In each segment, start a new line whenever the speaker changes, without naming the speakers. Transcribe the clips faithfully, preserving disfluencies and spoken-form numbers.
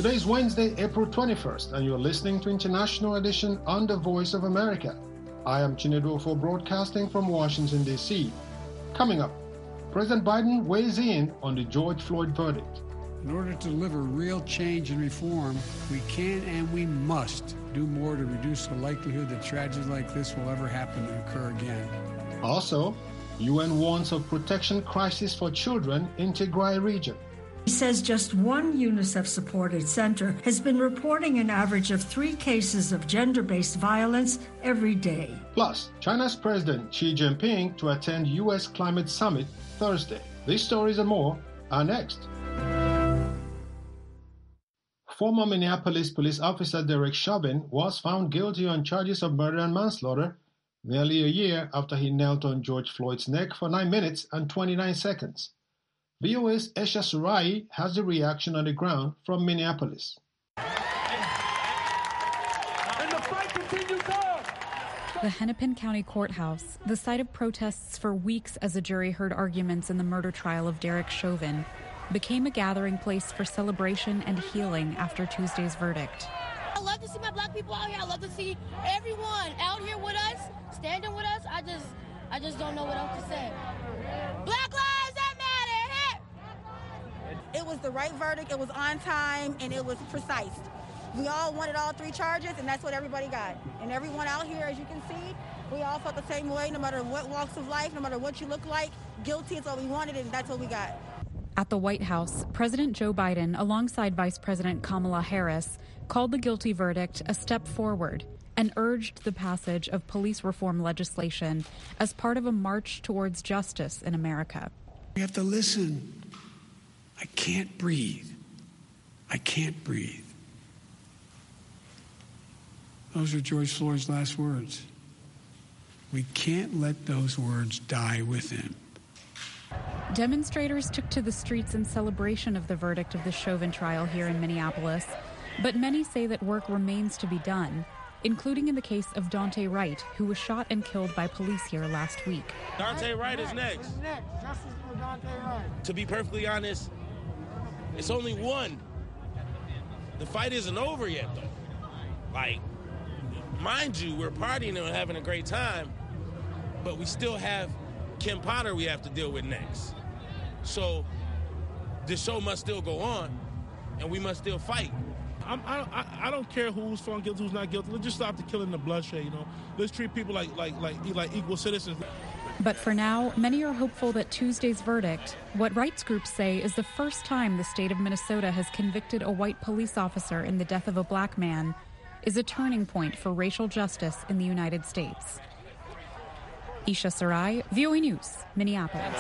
Today is Wednesday, April twenty-first, and you're listening to International Edition on the Voice of America. I am Chinedu Ofo broadcasting from Washington, D C. Coming up, President Biden weighs in on the George Floyd verdict.
In order to deliver real change and reform, we can and we must do more to reduce the likelihood that tragedies like this will ever happen and occur again.
Also, U N warns of protection crisis for children in Tigray region.
He says just one UNICEF-supported center has been reporting an average of three cases of gender-based violence every day.
Plus, China's President Xi Jinping to attend U S Climate Summit Thursday. These stories and more are next. Former Minneapolis police officer Derek Chauvin was found guilty on charges of murder and manslaughter nearly a year after he knelt on George Floyd's neck for nine minutes and twenty-nine seconds. V O A's Esha Surai has the reaction on the ground from Minneapolis.
And the fight continues on.
The Hennepin County Courthouse, the site of protests for weeks as a jury heard arguments in the murder trial of Derek Chauvin, became a gathering place for celebration and healing after Tuesday's verdict.
I love to see my black people out here. I love to see everyone out here with us, standing with us. I just, I just don't know what else to say. Black lives that matter.
It was the right verdict, it was on time, and it was precise. We all wanted all three charges, and that's what everybody got. And everyone out here, as you can see, we all felt the same way, no matter what walks of life, no matter what you look like. Guilty is what we wanted, and that's what we got.
At the White House, President Joe Biden, alongside Vice President Kamala Harris, called the guilty verdict a step forward and urged the passage of police reform legislation as part of a march towards justice in America.
We have to listen. I can't breathe. I can't breathe. Those are George Floyd's last words. We can't let those words die with him.
Demonstrators took to the streets in celebration of the verdict of the Chauvin trial here in Minneapolis, but many say that work remains to be done, including in the case of Daunte Wright, who was shot and killed by police here last week.
Daunte Wright is next.
Justice for Daunte Wright.
To be perfectly honest, it's only one. The fight isn't over yet, though. Like, mind you, we're partying and having a great time, but we still have Kim Potter we have to deal with next. So the show must still go on, and we must still fight.
I'm, I, I don't care who's found guilty, who's not guilty. Let's just stop the killing, the bloodshed, you know. Let's treat people like like like like equal citizens.
But for now, many are hopeful that Tuesday's verdict, what rights groups say is the first time the state of Minnesota has convicted a white police officer in the death of a black man, is a turning point for racial justice in the United States. Esha Sarai, V O A News, Minneapolis.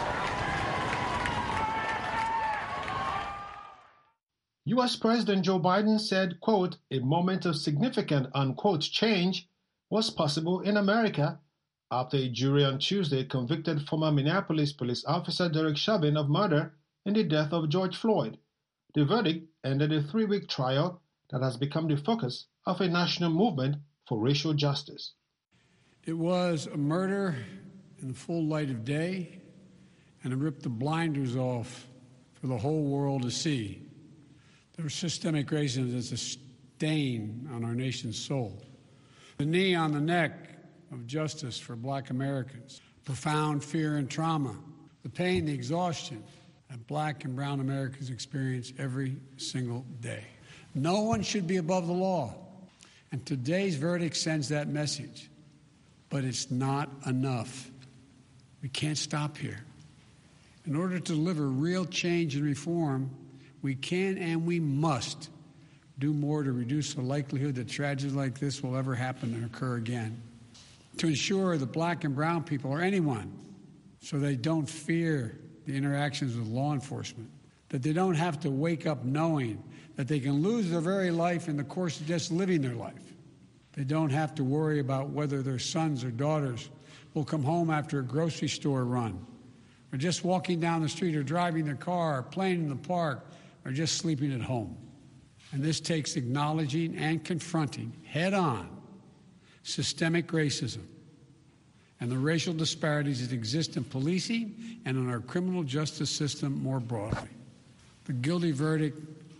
U S President Joe Biden said, quote, a moment of significant, unquote, change was possible in America after a jury on Tuesday convicted former Minneapolis police officer Derek Chauvin of murder in the death of George Floyd. The verdict ended a three-week trial that has become the focus of a national movement for racial justice.
It was a murder in the full light of day, and it ripped the blinders off for the whole world to see. There was systemic racism as a stain on our nation's soul. The knee on the neck of justice for black Americans, profound fear and trauma, the pain, the exhaustion that black and brown Americans experience every single day. No one should be above the law, and today's verdict sends that message. But it's not enough. We can't stop here. In order to deliver real change and reform, we can and we must do more to reduce the likelihood that tragedies like this will ever happen and occur again. To ensure that black and brown people, or anyone, so they don't fear the interactions with law enforcement, that they don't have to wake up knowing that they can lose their very life in the course of just living their life. They don't have to worry about whether their sons or daughters will come home after a grocery store run, or just walking down the street, or driving their car, or playing in the park, or just sleeping at home. And this takes acknowledging and confronting head-on systemic racism and the racial disparities that exist in policing and in our criminal justice system more broadly. The guilty verdict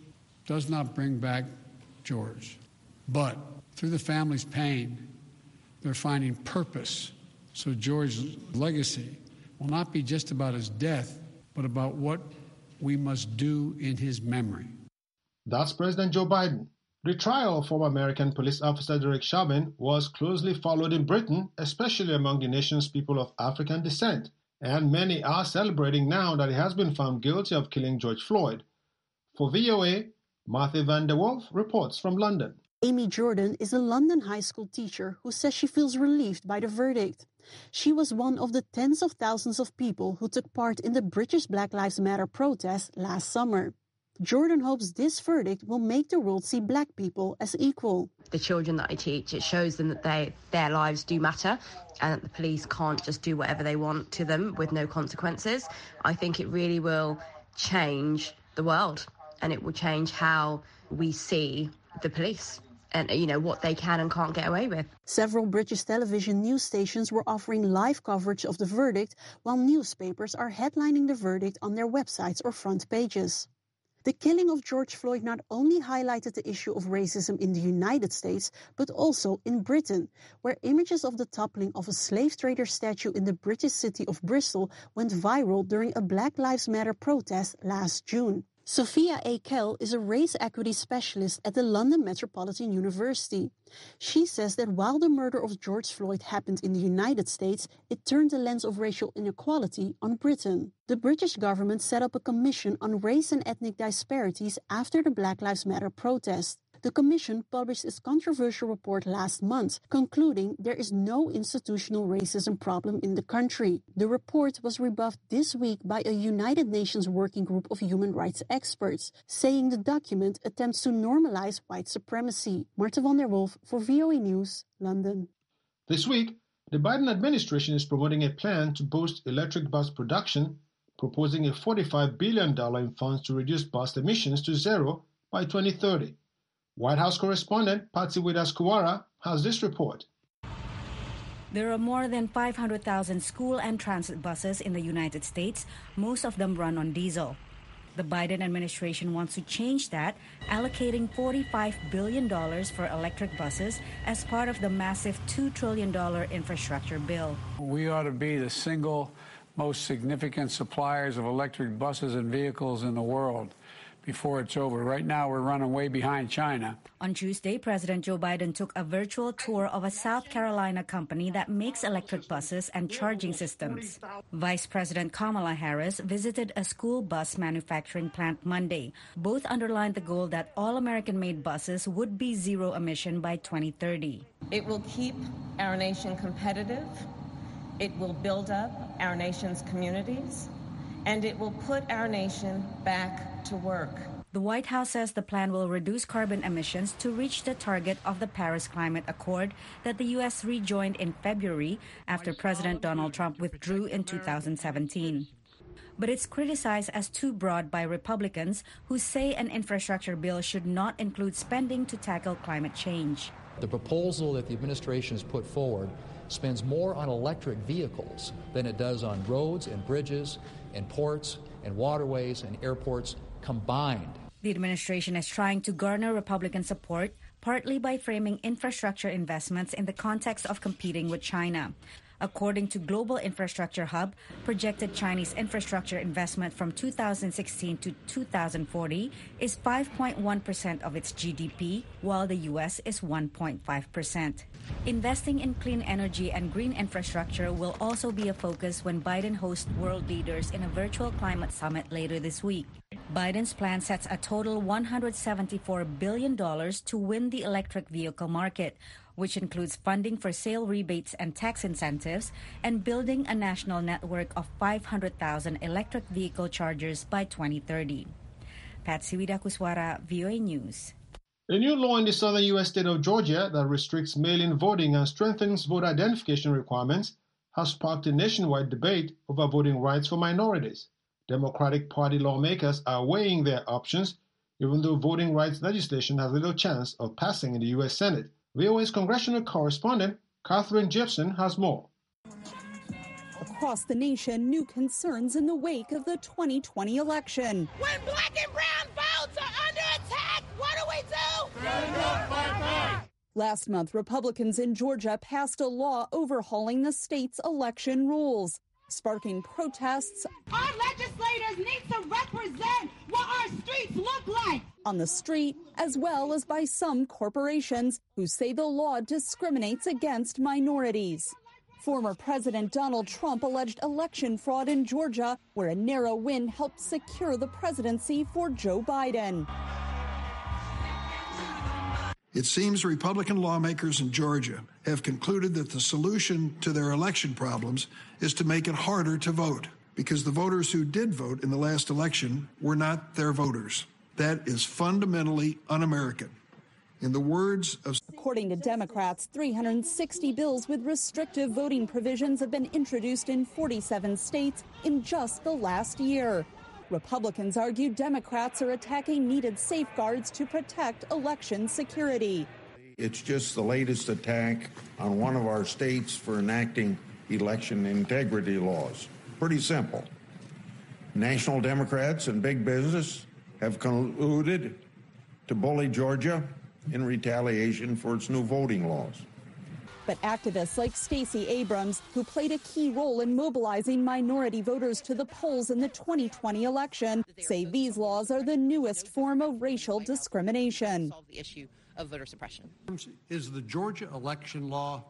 does not bring back George. But through the family's pain, they're finding purpose. So George's legacy will not be just about his death, but about what we must do in his memory.
That's President Joe Biden. The trial of former American police officer Derek Chauvin was closely followed in Britain, especially among the nation's people of African descent, and many are celebrating now that he has been found guilty of killing George Floyd. For V O A, Martha van der Wolf reports from London.
Amy Jordan is a London high school teacher who says she feels relieved by the verdict. She was one of the tens of thousands of people who took part in the British Black Lives Matter protest last summer. Jordan hopes this verdict will make the world see black people as equal.
The children that I teach, it shows them that they, their lives do matter and that the police can't just do whatever they want to them with no consequences. I think it really will change the world, and it will change how we see the police and, you know, what they can and can't get away with.
Several British television news stations were offering live coverage of the verdict, while newspapers are headlining the verdict on their websites or front pages. The killing of George Floyd not only highlighted the issue of racism in the United States, but also in Britain, where images of the toppling of a slave trader statue in the British city of Bristol went viral during a Black Lives Matter protest last June. Sophia A. Kell is a race equity specialist at the London Metropolitan University. She says that while the murder of George Floyd happened in the United States, it turned the lens of racial inequality on Britain. The British government set up a commission on race and ethnic disparities after the Black Lives Matter protest. The commission published its controversial report last month, concluding there is no institutional racism problem in the country. The report was rebuffed this week by a United Nations working group of human rights experts, saying the document attempts to normalize white supremacy. Martha van der Wolf for V O A News, London.
This week, the Biden administration is promoting a plan to boost electric bus production, proposing a forty-five billion dollars in funds to reduce bus emissions to zero by twenty thirty. White House correspondent Patsy Widakuswara has this report.
There are more than five hundred thousand school and transit buses in the United States. Most of them run on diesel. The Biden administration wants to change that, allocating forty-five billion dollars for electric buses as part of the massive two trillion dollars infrastructure bill.
We ought to be the single most significant suppliers of electric buses and vehicles in the world before it's over. Right now, we're running way behind China.
On Tuesday, President Joe Biden took a virtual tour of a South Carolina company that makes electric buses and charging systems. Vice President Kamala Harris visited a school bus manufacturing plant Monday. Both underlined the goal that all American-made buses would be zero emission by twenty thirty.
It will keep our nation competitive. It will build up our nation's communities, and it will put our nation back to work.
The White House says the plan will reduce carbon emissions to reach the target of the Paris Climate Accord that the U S rejoined in February after President Donald Trump withdrew in two thousand seventeen. But it's criticized as too broad by Republicans who say an infrastructure bill should not include spending to tackle climate change.
The proposal that the administration has put forward spends more on electric vehicles than it does on roads and bridges and ports and waterways and airports combined.
The administration is trying to garner Republican support, partly by framing infrastructure investments in the context of competing with China. According to Global Infrastructure Hub, projected Chinese infrastructure investment from two thousand sixteen to two thousand forty is five point one percent of its G D P, while the U S is one point five percent. Investing in clean energy and green infrastructure will also be a focus when Biden hosts world leaders in a virtual climate summit later this week. Biden's plan sets a total one hundred seventy-four billion dollars to win the electric vehicle market, which includes funding for sale rebates and tax incentives and building a national network of five hundred thousand electric vehicle chargers by twenty thirty. Patsy Widakuswara, V O A News.
A new law in the southern U S state of Georgia that restricts mail-in voting and strengthens voter identification requirements has sparked a nationwide debate over voting rights for minorities. Democratic Party lawmakers are weighing their options, even though voting rights legislation has little chance of passing in the U S Senate. V O A's congressional correspondent Catherine Gibson has more.
across the nation new concerns in the wake of the twenty twenty election.
When black and brown votes are under attack, what do we do?
Stand up, fight back.
Last month, Republicans in Georgia passed a law overhauling the state's election rules, sparking protests.
Our legislators need to represent what our streets look like.
On the street, as well as by some corporations who say the law discriminates against minorities. Former President Donald Trump alleged election fraud in Georgia, where a narrow win helped secure the presidency for Joe Biden.
It seems Republican lawmakers in Georgia have concluded that the solution to their election problems is to make it harder to vote, because the voters who did vote in the last election were not their voters. That is fundamentally un-American. In the words of...
According to Democrats, three hundred sixty bills with restrictive voting provisions have been introduced in forty-seven states in just the last year. Republicans argue Democrats are attacking needed safeguards to protect election security.
It's just the latest attack on one of our states for enacting election integrity laws. Pretty simple. National Democrats and big business have colluded to bully Georgia in retaliation for its new voting laws.
But activists like Stacey Abrams, who played a key role in mobilizing minority voters to the polls in the twenty twenty election, say these laws are the newest form of racial discrimination.
Solve the issue of voter suppression.
Is the Georgia election law?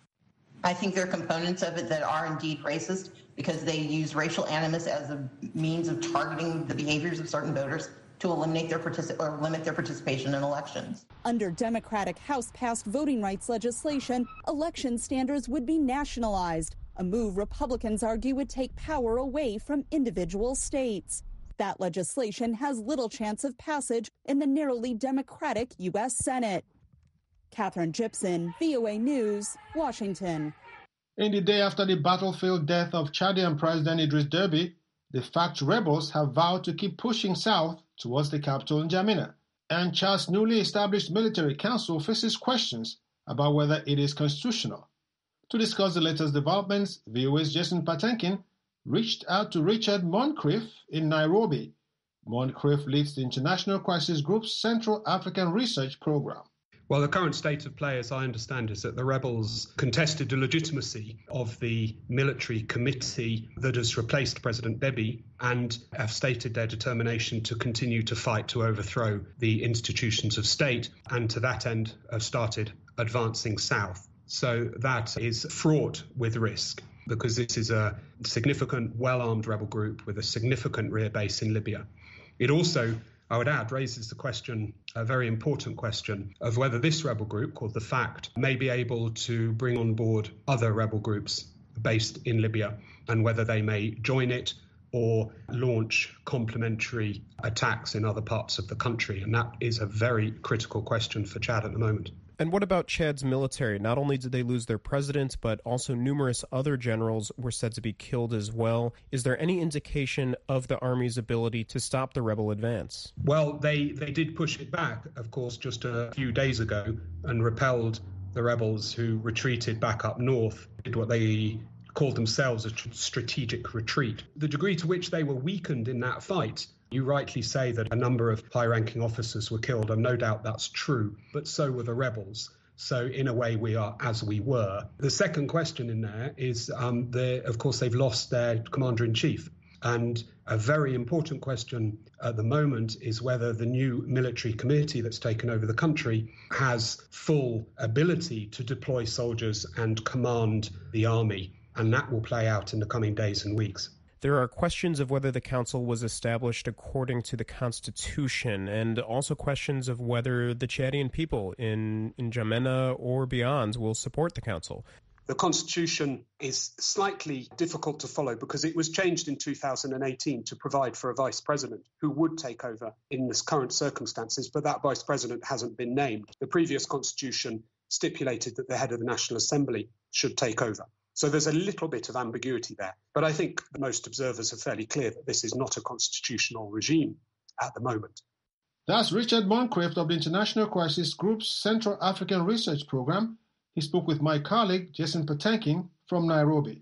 I think there are components of it that are indeed racist because they use racial animus as a means of targeting the behaviors of certain voters to eliminate their particip- or limit their participation in elections.
Under Democratic House-passed voting rights legislation, election standards would be nationalized, a move Republicans argue would take power away from individual states. That legislation has little chance of passage in the narrowly Democratic U S Senate. Catherine Gibson, V O A News, Washington.
In the day after the battlefield death of Chadian President Idris Deby, the FACT rebels have vowed to keep pushing south towards the capital in N'Djamena, and Chad's newly established military council faces questions about whether it is constitutional. To discuss the latest developments, V O A's Jason Patenkin reached out to Richard Moncrief in Nairobi. Moncrief leads the International Crisis Group's Central African Research Program.
Well, the current state of play, as I understand, is that the rebels contested the legitimacy of the military committee that has replaced President Deby and have stated their determination to continue to fight to overthrow the institutions of state, and to that end have started advancing south. So that is fraught with risk, because this is a significant, well-armed rebel group with a significant rear base in Libya. It also, I would add, raises the question, a very important question, of whether this rebel group, called the FACT, may be able to bring on board other rebel groups based in Libya, and whether they may join it or launch complementary attacks in other parts of the country. And that is a very critical question for Chad at the moment.
And what about Chad's military? Not only did they lose their president, but also numerous other generals were said to be killed as well. Is there any indication of the army's ability to stop the rebel advance?
Well, they, they did push it back, of course, just a few days ago, and repelled the rebels who retreated back up north, did what they called themselves a strategic retreat. The degree to which they were weakened in that fight, you rightly say that a number of high-ranking officers were killed, and no doubt that's true, but so were the rebels. So in a way, we are as we were. The second question in there is, um, of course, they've lost their commander-in-chief. And a very important question at the moment is whether the new military committee that's taken over the country has full ability to deploy soldiers and command the army. And that will play out in the coming days and weeks.
There are questions of whether the council was established according to the Constitution, and also questions of whether the Chadian people in, in N'Djamena or beyond will support the council.
The Constitution is slightly difficult to follow because it was changed in two thousand eighteen to provide for a vice president who would take over in this current circumstances, but that vice president hasn't been named. The previous Constitution stipulated that the head of the National Assembly should take over. So there's a little bit of ambiguity there. But I think most observers are fairly clear that this is not a constitutional regime at the moment.
That's Richard Moncrief of the International Crisis Group's Central African Research Program. He spoke with my colleague, Jason Patenkin, from Nairobi.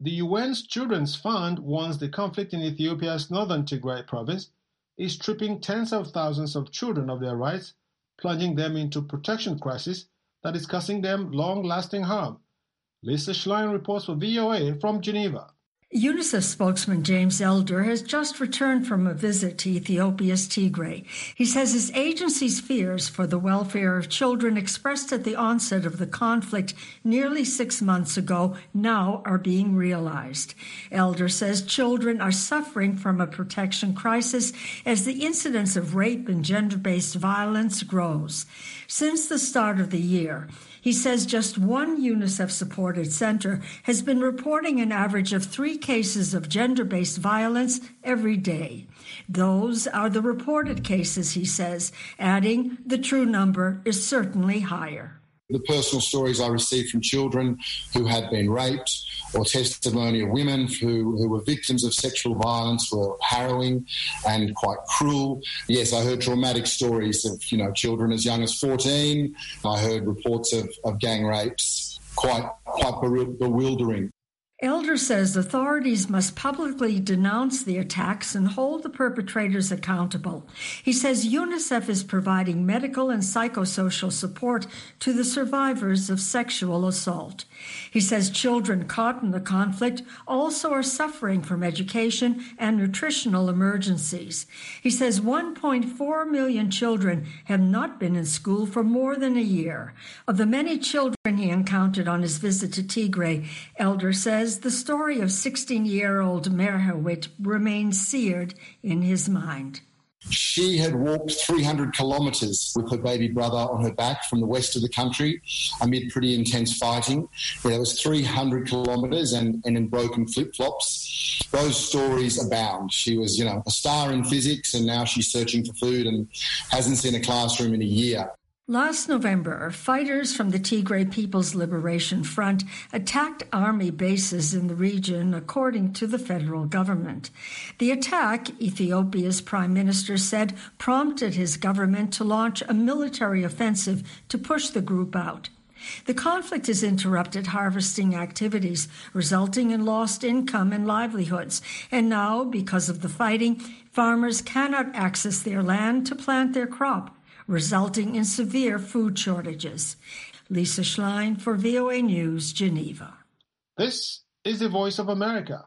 The U N's Children's Fund warns the conflict in Ethiopia's northern Tigray province is stripping tens of thousands of children of their rights, plunging them into protection crisis that is causing them long-lasting harm. Lisa Schlein reports for V O A from Geneva.
UNICEF spokesman James Elder has just returned from a visit to Ethiopia's Tigray. He says his agency's fears for the welfare of children expressed at the onset of the conflict nearly six months ago now are being realized. Elder says children are suffering from a protection crisis as the incidence of rape and gender-based violence grows. Since the start of the year, he says just one UNICEF-supported center has been reporting an average of three cases of gender-based violence every day. Those are the reported cases, he says, adding the true number is certainly higher.
The personal stories I received from children who had been raped or testimony of women who, who were victims of sexual violence were harrowing and quite cruel. Yes, I heard traumatic stories of, you know, children as young as fourteen. I heard reports of, of gang rapes, quite, quite bewildering.
Elder says authorities must publicly denounce the attacks and hold the perpetrators accountable. He says UNICEF is providing medical and psychosocial support to the survivors of sexual assault. He says children caught in the conflict also are suffering from education and nutritional emergencies. He says one point four million children have not been in school for more than a year. Of the many children he encountered on his visit to Tigray, Elder says the story of sixteen-year-old Merhawit remains seared in his mind.
She had walked three hundred kilometres with her baby brother on her back from the west of the country amid pretty intense fighting. There was three hundred kilometres and, and in broken flip-flops. Those stories abound. She was, you know, a star in physics and now she's searching for food and hasn't seen a classroom in a year.
Last November, fighters from the Tigray People's Liberation Front attacked army bases in the region, according to the federal government. The attack, Ethiopia's prime minister said, prompted his government to launch a military offensive to push the group out. The conflict has interrupted harvesting activities, resulting in lost income and livelihoods. And now, because of the fighting, farmers cannot access their land to plant their crop, resulting in severe food shortages. Lisa Schlein for V O A News, Geneva.
This is the Voice of America.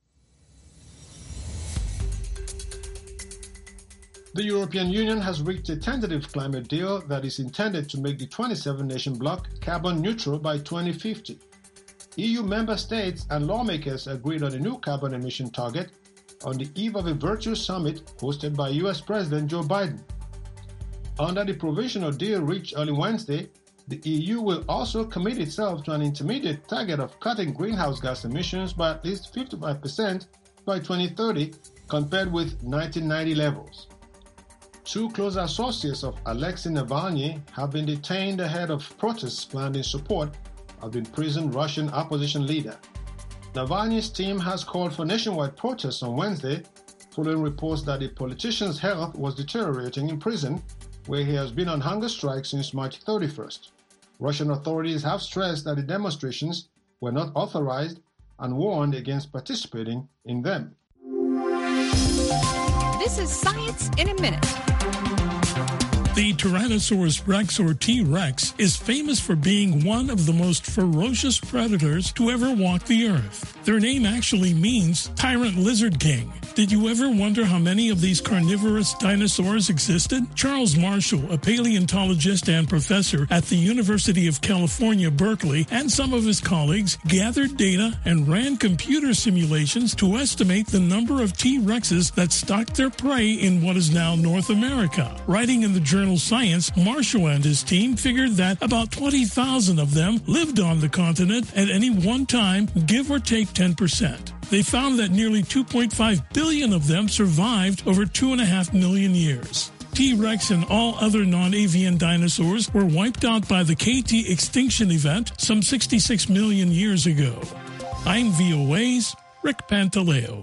The European Union has reached a tentative climate deal that is intended to make the twenty-seven nation bloc carbon neutral by twenty fifty. E U member states and lawmakers agreed on a new carbon emission target on the eve of a virtual summit hosted by U S President Joe Biden. Under the provisional deal reached early Wednesday, the E U will also commit itself to an intermediate target of cutting greenhouse gas emissions by at least fifty-five percent by twenty thirty compared with nineteen ninety levels. Two close associates of Alexei Navalny have been detained ahead of protests planned in support of the imprisoned Russian opposition leader. Navalny's team has called for nationwide protests on Wednesday, following reports that the politician's health was deteriorating in prison, where he has been on hunger strike since March thirty-first. Russian authorities have stressed that the demonstrations were not authorized and warned against participating in them.
This is Science in a Minute.
The Tyrannosaurus rex, or T-Rex, is famous for being one of the most ferocious predators to ever walk the earth. Their name actually means Tyrant Lizard King. Did you ever wonder how many of these carnivorous dinosaurs existed? Charles Marshall, a paleontologist and professor at the University of California, Berkeley, and some of his colleagues gathered data and ran computer simulations to estimate the number of T-Rexes that stalked their prey in what is now North America. Writing in the journal Science, Marshall and his team figured that about twenty thousand of them lived on the continent at any one time, give or take ten percent. They found that nearly two point five billion of them survived over two and a half million years. T-Rex and all other non-avian dinosaurs were wiped out by the K T extinction event some sixty-six million years ago. I'm V O A's Rick Pantaleo.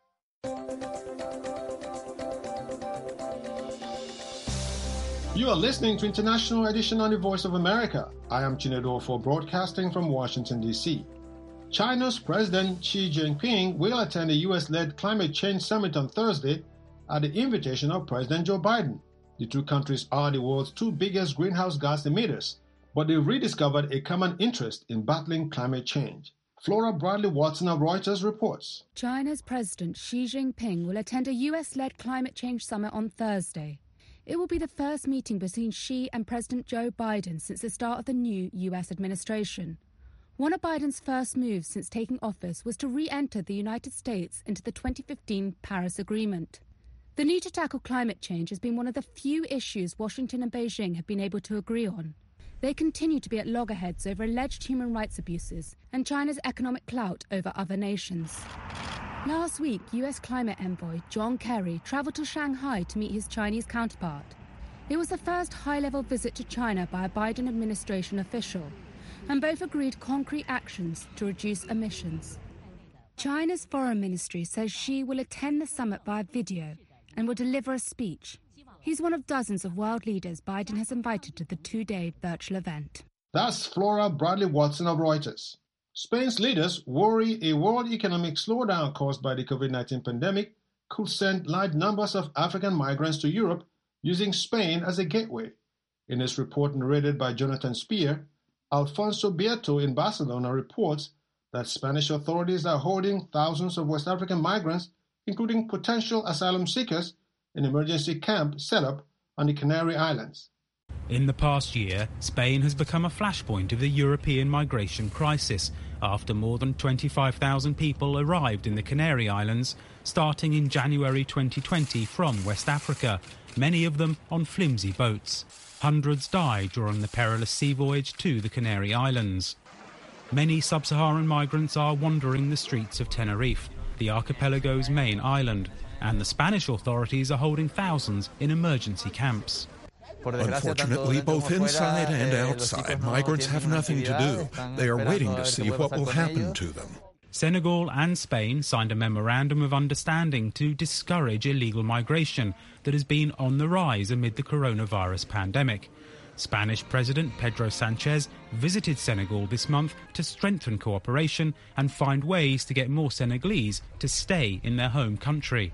You are listening to International Edition on the Voice of America. I am Chinedu Ofo, broadcasting from Washington, D C China's President Xi Jinping will attend a U S-led climate change summit on Thursday at the invitation of President Joe Biden. The two countries are the world's two biggest greenhouse gas emitters, but they've rediscovered a common interest in battling climate change. Flora Bradley Watson of Reuters reports.
China's President Xi Jinping will attend a U S-led climate change summit on Thursday. It will be the first meeting between Xi and President Joe Biden since the start of the new U S administration. One of Biden's first moves since taking office was to re-enter the United States into the twenty fifteen Paris Agreement. The need to tackle climate change has been one of the few issues Washington and Beijing have been able to agree on. They continue to be at loggerheads over alleged human rights abuses and China's economic clout over other nations. Last week, U S climate envoy John Kerry travelled to Shanghai to meet his Chinese counterpart. It was the first high-level visit to China by a Biden administration official, and both agreed concrete actions to reduce emissions. China's foreign ministry says Xi will attend the summit via video and will deliver a speech. He's one of dozens of world leaders Biden has invited to the two-day virtual event.
That's Flora Bradley Watson of Reuters. Spain's leaders worry a world economic slowdown caused by the COVID nineteen pandemic could send large numbers of African migrants to Europe using Spain as a gateway. In his report narrated by Jonathan Spear, Alfonso Bieto in Barcelona reports that Spanish authorities are holding thousands of West African migrants, including potential asylum seekers, in emergency camp set up on the Canary Islands.
In the past year, Spain has become a flashpoint of the European migration crisis after more than twenty-five thousand people arrived in the Canary Islands starting in January twenty twenty from West Africa, many of them on flimsy boats. Hundreds died during the perilous sea voyage to the Canary Islands. Many sub-Saharan migrants are wandering the streets of Tenerife, the archipelago's main island, and the Spanish authorities are holding thousands in emergency camps.
Unfortunately, both inside and outside, migrants have nothing to do. They are waiting to see what will happen to them.
Senegal and Spain signed a memorandum of understanding to discourage illegal migration that has been on the rise amid the coronavirus pandemic. Spanish President Pedro Sanchez visited Senegal this month to strengthen cooperation and find ways to get more Senegalese to stay in their home country.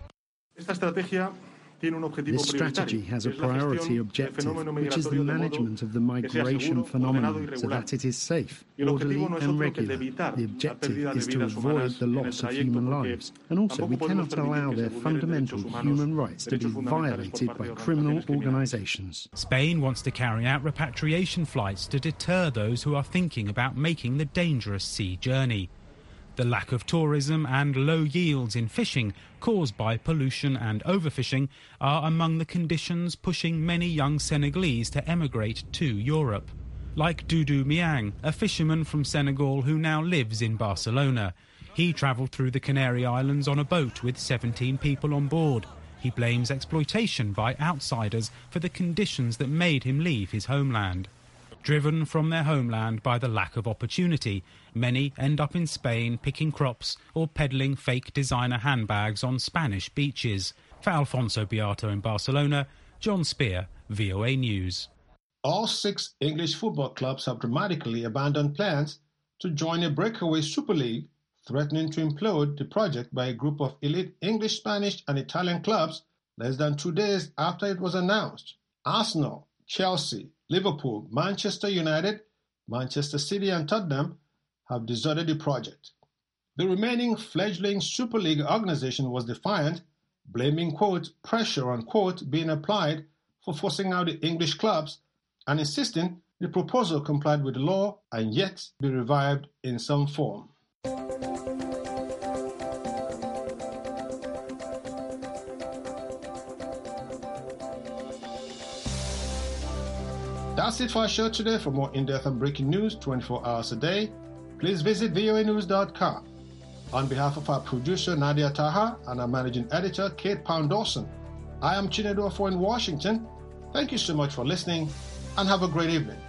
This strategy has a priority objective, which is the management of the migration phenomenon so that it is safe, orderly and regular. The objective is to avoid the loss of human lives, and also we cannot allow their fundamental human rights to be violated by criminal organizations.
Spain wants to carry out repatriation flights to deter those who are thinking about making the dangerous sea journey. The lack of tourism and low yields in fishing caused by pollution and overfishing are among the conditions pushing many young Senegalese to emigrate to Europe. Like Doudou Miang, a fisherman from Senegal who now lives in Barcelona. He travelled through the Canary Islands on a boat with seventeen people on board. He blames exploitation by outsiders for the conditions that made him leave his homeland. Driven from their homeland by the lack of opportunity, many end up in Spain picking crops or peddling fake designer handbags on Spanish beaches. For Alfonso Beato in Barcelona, John Spear, V O A News.
All six English football clubs have dramatically abandoned plans to join a breakaway Super League, threatening to implode the project by a group of elite English, Spanish and Italian clubs less than two days after it was announced. Arsenal, Chelsea, Liverpool, Manchester United, Manchester City and Tottenham have deserted the project. The remaining fledgling Super League organization was defiant, blaming, quote, pressure, unquote, being applied for forcing out the English clubs and insisting the proposal complied with the law and yet be revived in some form. That's it for our show today. For more in-depth and breaking news twenty-four hours a day, please visit V O A news dot com. On behalf of our producer, Nadia Taha, and our managing editor, Kate Pound-Dawson, I am Chinedu Afo in Washington. Thank you so much for listening, and have a great evening.